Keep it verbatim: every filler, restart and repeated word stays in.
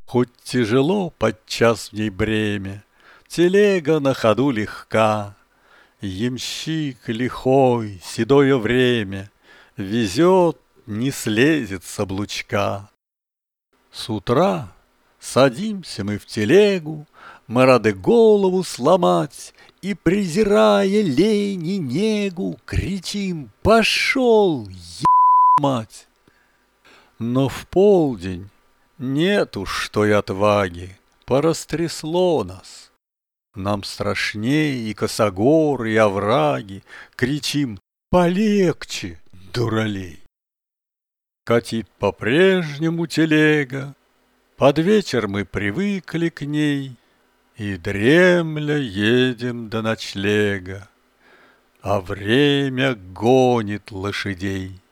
Хоть тяжело подчас в ней бремя, телега на ходу легка. Ямщик лихой, седое время, везет, не слезет с облучка. С утра садимся мы в телегу, мы рады голову сломать, и, презирая лень и негу, кричим: «Пошел, е***мать!» Но в полдень нет уж той отваги, порастрясло нас. Нам страшней и косогоры, и овраги, кричим: «Полегче, дуралей!» Катит по-прежнему телега, под вечер мы привыкли к ней, и дремля едем до ночлега, а время гонит лошадей.